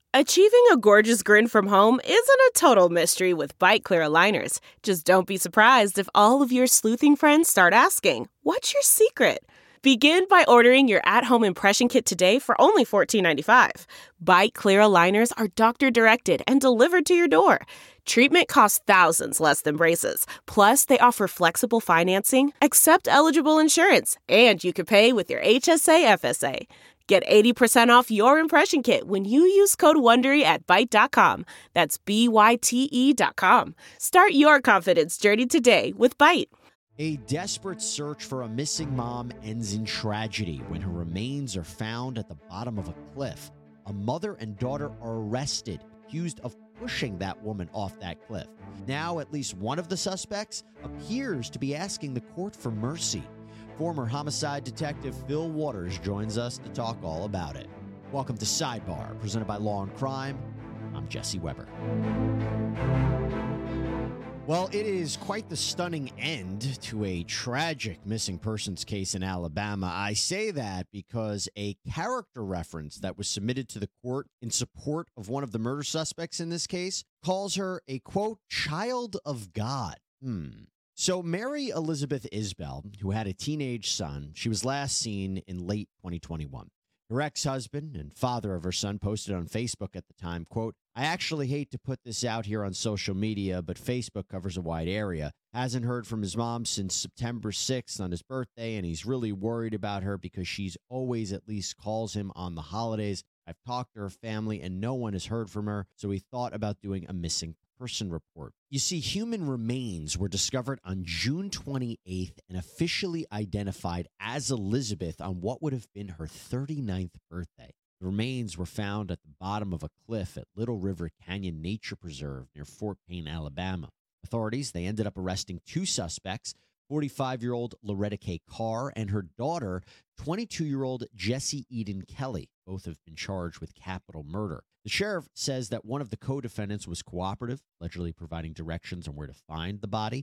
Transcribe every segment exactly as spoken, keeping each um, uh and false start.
Achieving a gorgeous grin from home isn't a total mystery with Byte Clear aligners. Just don't be surprised if all of your sleuthing friends start asking, "What's your secret?" Begin by ordering your at-home impression kit today for only fourteen ninety-five. Byte Clear aligners are doctor-directed and delivered to your door. Treatment costs thousands less than braces. Plus, they offer flexible financing, accept eligible insurance, and you can pay with your H S A F S A. Get eighty percent off your impression kit when you use code WONDERY at Byte dot com. That's B Y T E dot com. Start your confidence journey today with Byte. A desperate search for a missing mom ends in tragedy when her remains are found at the bottom of a cliff. A mother and daughter are arrested, accused of pushing that woman off that cliff. Now, at least one of the suspects appears to be asking the court for mercy. Former homicide detective Phil Waters joins us to talk all about it. Welcome to Sidebar, presented by Law and Crime. I'm Jesse Weber. Well, it is quite the stunning end to a tragic missing persons case in Alabama. I say that because a character reference that was submitted to the court in support of one of the murder suspects in this case calls her a, quote, child of God. Hmm. So Mary Elizabeth Isbell, who had a teenage son, she was last seen in late twenty twenty-one. Her ex-husband and father of her son posted on Facebook at the time, quote, "I actually hate to put this out here on social media, but Facebook covers a wide area. Hasn't heard from his mom since September sixth on his birthday, and he's really worried about her because she's always at least calls him on the holidays. I've talked to her family, and no one has heard from her, so he thought about doing a missing person report." You see, human remains were discovered on June twenty-eighth and officially identified as Elizabeth on what would have been her thirty-ninth birthday. The remains were found at the bottom of a cliff at Little River Canyon Nature Preserve near Fort Payne, Alabama. Authorities, they ended up arresting two suspects, forty-five-year-old Loretta K. Carr and her daughter, twenty-two-year-old Jessie Eden Kelly. Both have been charged with capital murder. The sheriff says that one of the co-defendants was cooperative, allegedly providing directions on where to find the body.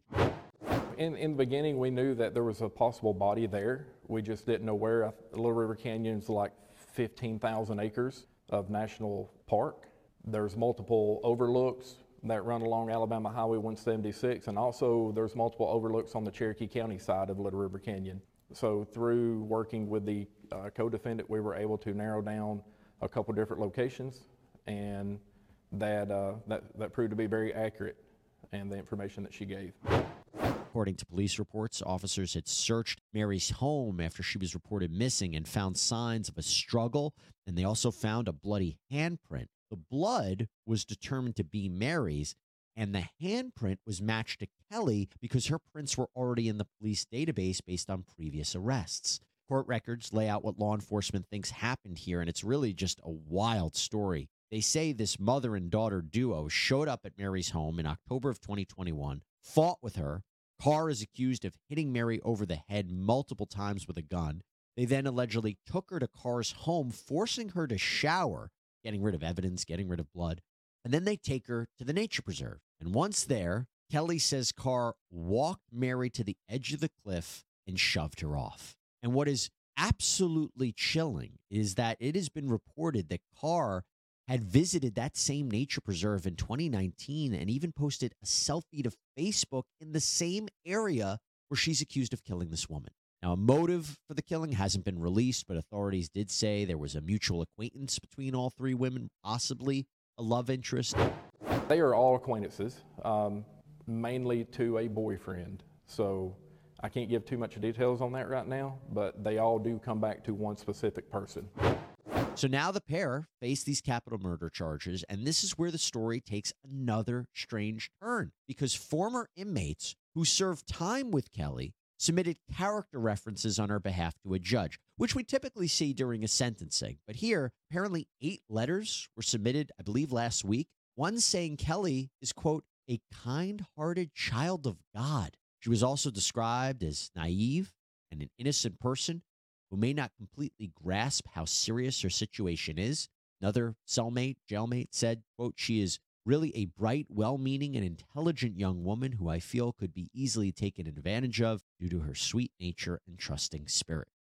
In, in the beginning, we knew that there was a possible body there. We just didn't know where. Little River Canyon is like fifteen thousand acres of national park. There's multiple overlooks that run along Alabama Highway one seventy-six, and also there's multiple overlooks on the Cherokee County side of Little River Canyon. So through working with the uh, co-defendant, we were able to narrow down a couple different locations, and that, uh, that, that proved to be very accurate and the information that she gave. According to police reports, officers had searched Mary's home after she was reported missing and found signs of a struggle, and they also found a bloody handprint. The blood was determined to be Mary's, and the handprint was matched to Kelly because her prints were already in the police database based on previous arrests. Court records lay out what law enforcement thinks happened here, and it's really just a wild story. They say this mother and daughter duo showed up at Mary's home in October of twenty twenty-one, fought with her. Carr is accused of hitting Mary over the head multiple times with a gun. They then allegedly took her to Carr's home, forcing her to shower, getting rid of evidence, getting rid of blood. And then they take her to the nature preserve. And once there, Kelly says Carr walked Mary to the edge of the cliff and shoved her off. And what is absolutely chilling is that it has been reported that Carr had visited that same nature preserve in twenty nineteen and even posted a selfie to Facebook in the same area where she's accused of killing this woman. Now, a motive for the killing hasn't been released, but authorities did say there was a mutual acquaintance between all three women, possibly a love interest. They are all acquaintances, um, mainly to a boyfriend. So I can't give too much details on that right now, but they all do come back to one specific person. So now the pair face these capital murder charges, and this is where the story takes another strange turn, because former inmates who served time with Kelly submitted character references on her behalf to a judge, which we typically see during a sentencing. But here, apparently eight letters were submitted, I believe, last week. One saying Kelly is, quote, a kind-hearted child of God. She was also described as naive and an innocent person who may not completely grasp how serious her situation is. Another cellmate, jailmate said, quote, she is really a bright, well-meaning, and intelligent young woman who I feel could be easily taken advantage of due to her sweet nature and trusting spirit.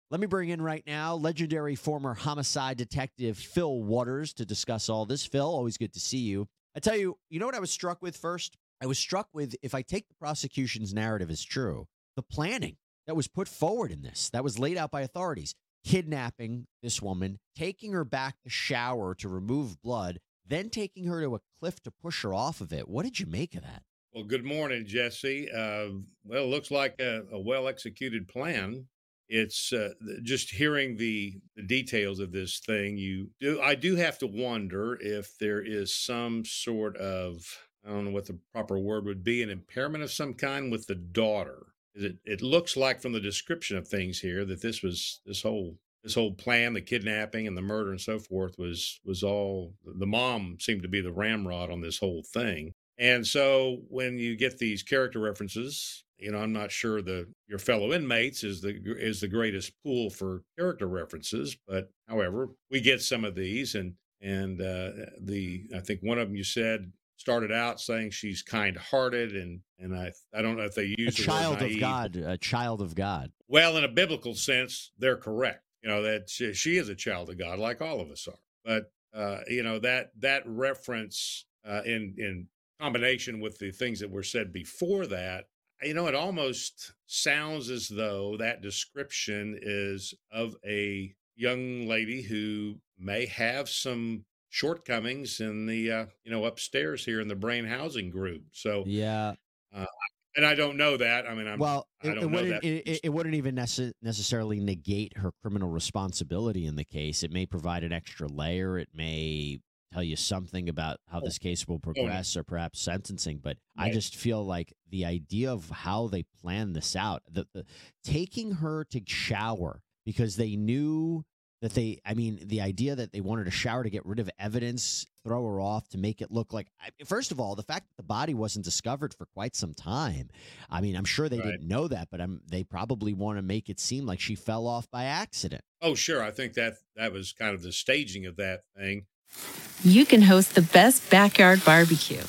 Let me bring in right now legendary former homicide detective Phil Waters to discuss all this. Phil, always good to see you. I tell you, you know what I was struck with first? I was struck with, if I take the prosecution's narrative as true, the planning that was put forward in this, that was laid out by authorities, kidnapping this woman, taking her back to shower to remove blood, then taking her to a cliff to push her off of it. What did you make of that? Well, good morning, Jesse. Uh, well, it looks like a, a well-executed plan. It's uh, just hearing the, the details of this thing. You do, I do have to wonder if there is some sort of, I don't know what the proper word would be, an impairment of some kind with the daughter. It, it looks like from the description of things here that this was this whole this whole plan, the kidnapping and the murder and so forth, was was all the mom seemed to be the ramrod on this whole thing. And so when you get these character references, you know, I'm not sure the your fellow inmates is the is the greatest pool for character references, but however, we get some of these, and and uh, the I think one of them you said started out saying she's kind-hearted, and and I I don't know if they use a the child word of God, a child of God. Well, in a biblical sense, they're correct. You know that she, she is a child of God, like all of us are. But uh, you know that that reference uh, in in combination with the things that were said before that, you know, it almost sounds as though that description is of a young lady who may have some shortcomings in the, uh, you know, upstairs here in the brain housing group. So, yeah. Uh, and I don't know that. I mean, I'm, well, I it, don't it know wouldn't, that. It, it wouldn't even nece- necessarily negate her criminal responsibility in the case. It may provide an extra layer. It may tell you something about how this case will progress or perhaps sentencing. But right. I just feel like the idea of how they planned this out, the, the taking her to shower because they knew that they, I mean, the idea that they wanted to shower to get rid of evidence, throw her off to make it look like, first of all, the fact that the body wasn't discovered for quite some time. I mean, I'm sure they right. didn't know that, but I'm, they probably want to make it seem like she fell off by accident. Oh, sure. I think that that was kind of the staging of that thing. You can host the best backyard barbecue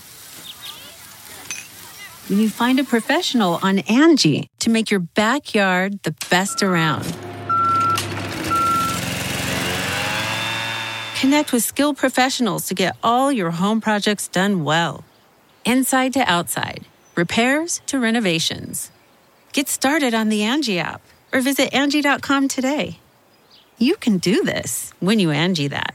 when you find a professional on Angie to make your backyard the best around. Connect with skilled professionals to get all your home projects done well. Inside to outside, repairs to renovations. Get started on the Angie app or visit Angie dot com today. You can do this when you Angie that.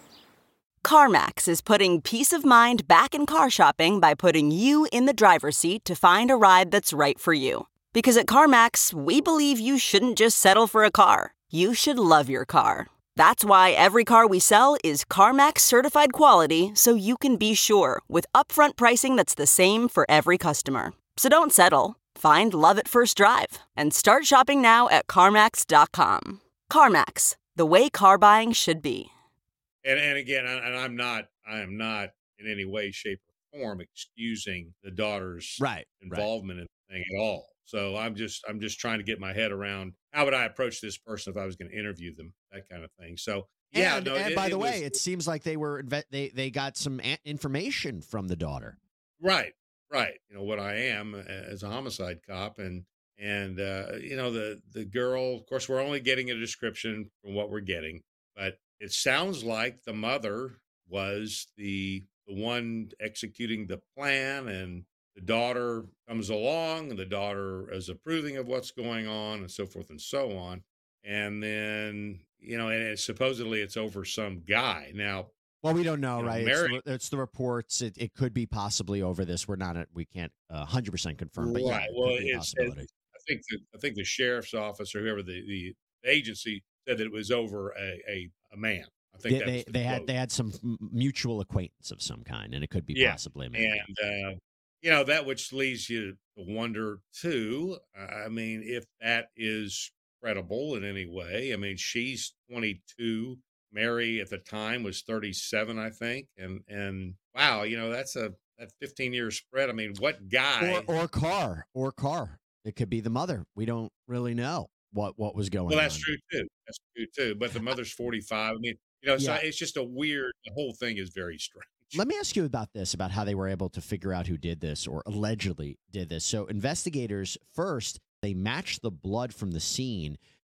CarMax is putting peace of mind back in car shopping by putting you in the driver's seat to find a ride that's right for you. Because at CarMax, we believe you shouldn't just settle for a car. You should love your car. That's why every car we sell is CarMax certified quality, so you can be sure with upfront pricing that's the same for every customer. So don't settle. Find love at first drive and start shopping now at CarMax dot com. CarMax, the way car buying should be. And and again, I, and I'm not, I am not in any way, shape, or form excusing the daughter's right, involvement right. in the thing at all. So I'm just, I'm just trying to get my head around how would I approach this person if I was going to interview them, that kind of thing. So yeah. And, no, and it, by it the was, way, it seems like they were they they got some information from the daughter. Right, right. You know what I am as a homicide cop, and and uh, you know the the girl. Of course, we're only getting a description from what we're getting, but it sounds like the mother was the the one executing the plan, and the daughter comes along, and the daughter is approving of what's going on, and so forth and so on. And then, you know, and it, supposedly it's over some guy. Now, well, we don't know, you know, right? Mary, it's, the, it's the reports. It, it could be possibly over this. We're not, a, we can't uh, one hundred percent confirm, but right. yeah, it well, could be a it's, possibility. It, I think the, I think the sheriff's office or whoever the, the agency said that it was over a, a, a man. I think they that they, was the they quote. had they had some mutual acquaintance of some kind, and it could be yeah. possibly a man. And uh, you know, that which leads you to wonder too. I mean, if that is credible in any way. I mean, she's twenty-two. Mary at the time was thirty-seven, I think. And and wow, you know, that's a that fifteen year spread. I mean, what guy or, or car or car? It could be the mother. We don't really know what what was going on. Well, that's on. true too. That's true too. But the mother's forty-five. I mean, you know, yeah. so it's just a weird. The whole thing is very strange. Let me ask you about this, about how they were able to figure out who did this or allegedly did this. So investigators first, they matched the blood from the scene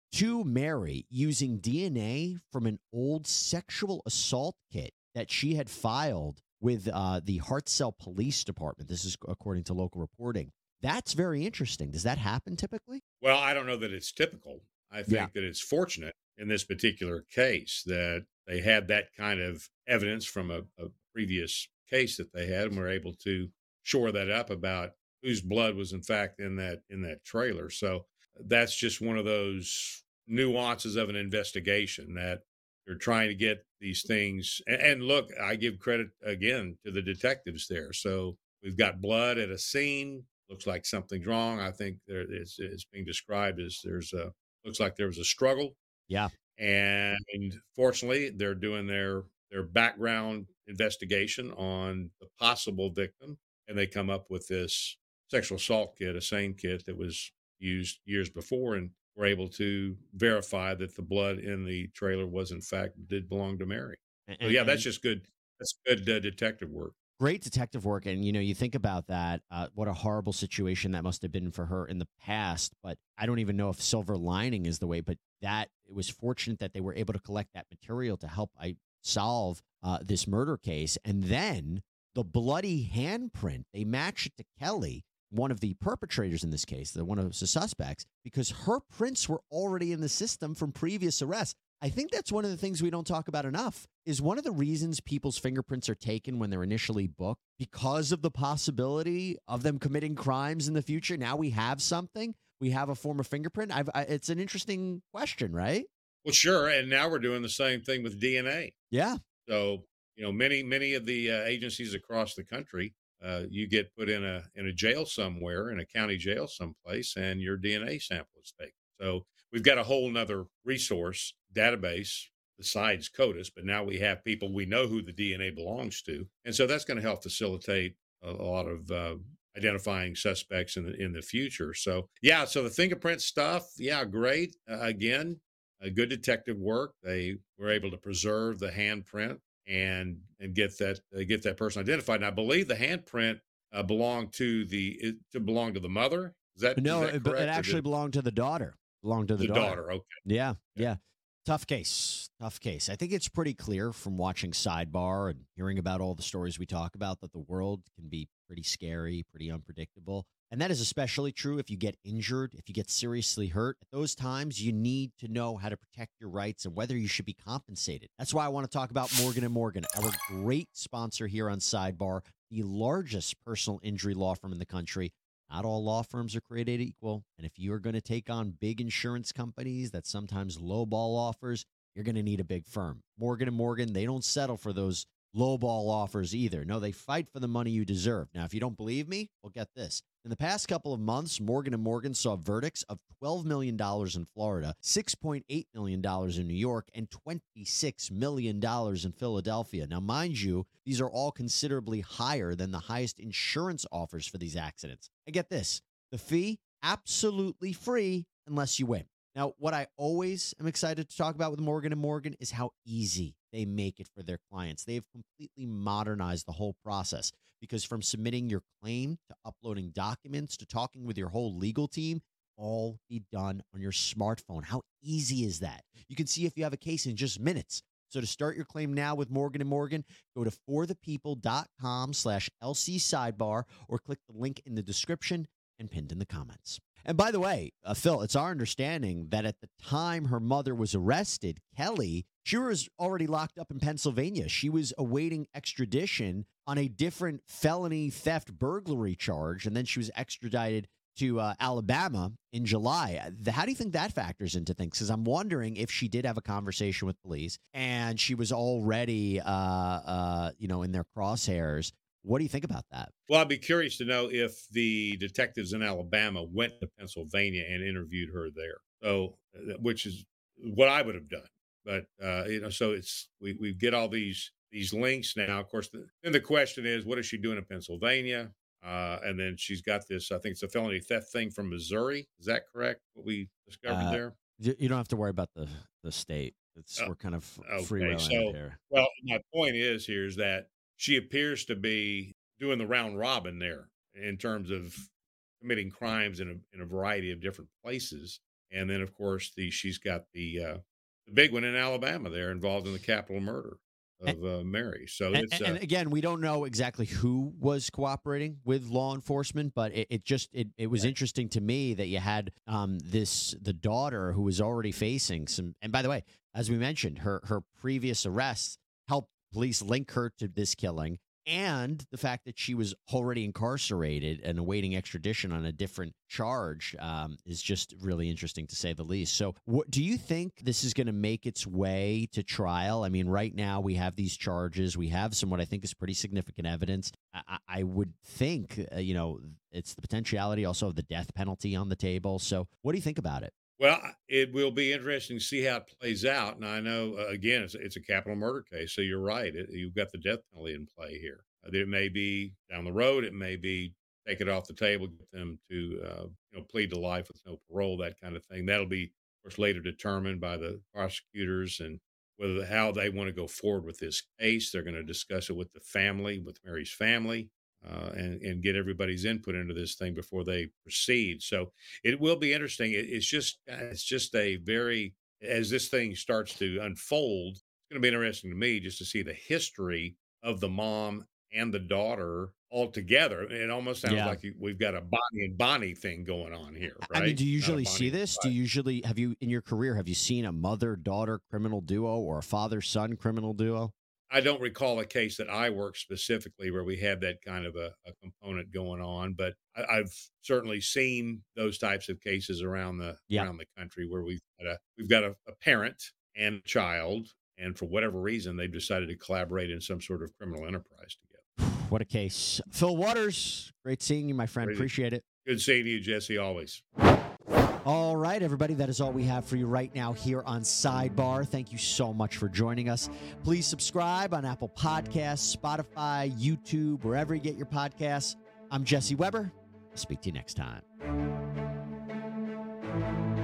to Mary using D N A from an old sexual assault kit that she had filed with uh, the Hartselle Police Department. This is according to local reporting. That's very interesting. Does that happen typically? Well, I don't know that it's typical. I think Yeah. that it's fortunate in this particular case that they had that kind of evidence from a, a previous case that they had and were able to shore that up about whose blood was in fact in that in that trailer. So that's just one of those nuances of an investigation that they're trying to get these things. And, and look, I give credit again to the detectives there. So we've got blood at a scene. Looks like something's wrong. I think there it's, it's being described as there's a looks like there was a struggle. Yeah. And fortunately, they're doing their their background investigation on the possible victim, and they come up with this sexual assault kit, a same kit that was used years before, and were able to verify that the blood in the trailer was in fact did belong to Mary. And, So yeah, and that's just good. That's good uh, detective work. great detective work. And, you know, you think about that, uh, what a horrible situation that must have been for her in the past. But I don't even know if silver lining is the way, but that it was fortunate that they were able to collect that material to help I solve uh, this murder case. And then the bloody handprint, they matched it to Kelly, one of the perpetrators in this case, the one of the suspects, because her prints were already in the system from previous arrests. I think that's one of the things we don't talk about enough is one of the reasons people's fingerprints are taken when they're initially booked because of the possibility of them committing crimes in the future. Now we have something. We have a form of fingerprint. I've, I, it's an interesting question, right? Well, sure. And now we're doing the same thing with D N A. Yeah. So, you know, many, many of the uh, agencies across the country, uh, you get put in a in a jail somewhere, in a county jail someplace, and your D N A sample is taken. So we've got a whole nother resource database besides CODIS, but now we have people, we know who the D N A belongs to. And so that's going to help facilitate a, a lot of uh, identifying suspects in the, in the future. So, yeah, so the fingerprint stuff, yeah, great. Uh, again, uh, good detective work. They were able to preserve the handprint and and get that uh, get that person identified. And I believe the handprint uh, belonged to the it, to belong to the mother. Is that No, is that it, correct? it Or actually did- belonged to the daughter. Belonged to the, the daughter. Okay. Yeah, Yeah. yeah. Tough case. Tough case. I think it's pretty clear from watching Sidebar and hearing about all the stories we talk about that the world can be pretty scary, pretty unpredictable. And that is especially true if you get injured, if you get seriously hurt. At those times, you need to know how to protect your rights and whether you should be compensated. That's why I want to talk about Morgan and Morgan, our great sponsor here on Sidebar, the largest personal injury law firm in the country. Not all law firms are created equal. And if you're going to take on big insurance companies that sometimes lowball offers, you're going to need a big firm. Morgan and Morgan, they don't settle for those lowball offers either. No, they fight for the money you deserve. Now, if you don't believe me, well, get this. In the past couple of months, Morgan and Morgan saw verdicts of twelve million dollars in Florida, six point eight million dollars in New York, and twenty-six million dollars in Philadelphia. Now, mind you, these are all considerably higher than the highest insurance offers for these accidents. And get this, the fee, absolutely free unless you win. Now, what I always am excited to talk about with Morgan and Morgan is how easy they make it for their clients. They have completely modernized the whole process because from submitting your claim to uploading documents to talking with your whole legal team, all be done on your smartphone. How easy is that? You can see if you have a case in just minutes. So to start your claim now with Morgan and Morgan, go to forthepeople.com slash LC sidebar or click the link in the description and pinned in the comments. And by the way, uh, Phil, it's our understanding that at the time her mother was arrested, Kelly, she was already locked up in Pennsylvania. She was awaiting extradition on a different felony theft burglary charge, and then she was extradited to uh, Alabama in July. The- How do you think that factors into things? Because I'm wondering if she did have a conversation with police and she was already, uh, uh, you know, in their crosshairs. What do you think about that? Well, I'd be curious to know if the detectives in Alabama went to Pennsylvania and interviewed her there. So, uh, which is what I would have done. But uh, you know, so it's we we get all these these links now. Of course, the, then the question is, what is she doing in Pennsylvania? Uh, and then she's got this. I think it's a felony theft thing from Missouri. Is that correct? What we discovered Uh, there? You you don't have to worry about the, the state. It's, Oh, we're kind of okay, freewheeling so- it here. Well, my point is here is that she appears to be doing the round robin there in terms of committing crimes in a in a variety of different places. And then, of course, the she's got the, uh, the big one in Alabama there involved in the capital murder of uh, Mary. So And, it's and, uh, and again, we don't know exactly who was cooperating with law enforcement, but it, it just it, it was interesting to me that you had um, this the daughter who was already facing some. And by the way, as we mentioned, her her previous arrests helped police link her to this killing, and the fact that she was already incarcerated and awaiting extradition on a different charge um, is just really interesting to say the least. So what, do you think this is going to make its way to trial? I mean, right now we have these charges. We have some what I think is pretty significant evidence. I, I would think, uh, you know, it's the potentiality also of the death penalty on the table. So what do you think about it? well, it will be interesting to see how it plays out. And I know, uh, again, it's, it's a capital murder case. So you're right. It, you've got the death penalty in play here. Uh, It may be down the road. It may be take it off the table, get them to uh, you know plead to life with no parole, that kind of thing. That'll be, of course, later determined by the prosecutors and whether how they want to go forward with this case. They're going to discuss it with the family, with Mary's family, uh, and and get everybody's input into this thing before they proceed. So it will be interesting. It, it's just it's just a very as this thing starts to unfold. It's going to be interesting to me just to see the history of the mom and the daughter all together. It almost sounds Yeah. like you- we've got a Bonnie and Bonnie thing going on here, right? I mean, do you Not a usually Bonnie see and this? Do Clyde. you usually have you in your career have you seen a mother-daughter criminal duo or a father-son criminal duo? I don't recall a case that I worked specifically where we had that kind of a, a component going on, but I, I've certainly seen those types of cases around the Yeah. around the country where we've got a we've got a, a parent and a child, and for whatever reason they've decided to collaborate in some sort of criminal enterprise together. What a case. Phil Waters, great seeing you, my friend. Great. Appreciate it. Good seeing you, Jesse, always. All right, everybody, that is all we have for you right now here on Sidebar. Thank you so much for joining us. Please subscribe on Apple Podcasts, Spotify, YouTube, wherever you get your podcasts. I'm Jesse Weber. I'll speak to you next time.